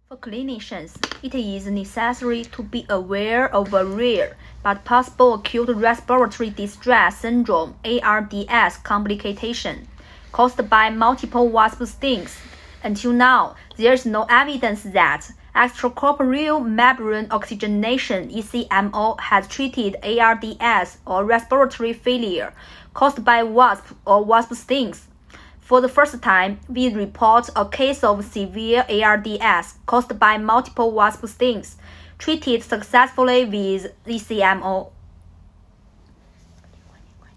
For clinicians, it is necessary to be aware of a rare but possible acute respiratory distress syndrome (ARDS) complication caused by multiple wasp stings. Until now, there is no evidence that extracorporeal membrane oxygenation (ECMO) has treated ARDS or respiratory failure caused by wasp or wasp stings. For the first time, we report a case of severe ARDS caused by multiple wasp stings treated successfully with ECMO.